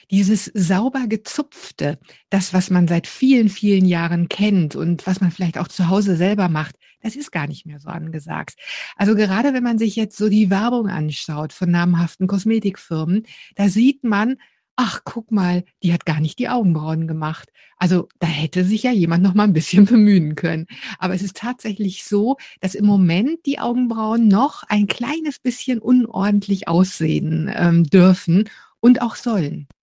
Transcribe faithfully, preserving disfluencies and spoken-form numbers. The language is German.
Dieses sauber gezupfte, das, was man seit vielen, vielen Jahren kennt und was man vielleicht auch zu Hause selber macht, das ist gar nicht mehr so angesagt. Also gerade wenn man sich jetzt so die Werbung anschaut von namhaften Kosmetikfirmen, da sieht man: „Ach, guck mal, die hat gar nicht die Augenbrauen gemacht.“ Also, da hätte sich ja jemand noch mal 'n bisschen bemühen können. Aber es ist tatsächlich so, dass im Moment die Augenbrauen noch ein kleines bisschen unordentlich aussehen, ähm, dürfen und auch sollen.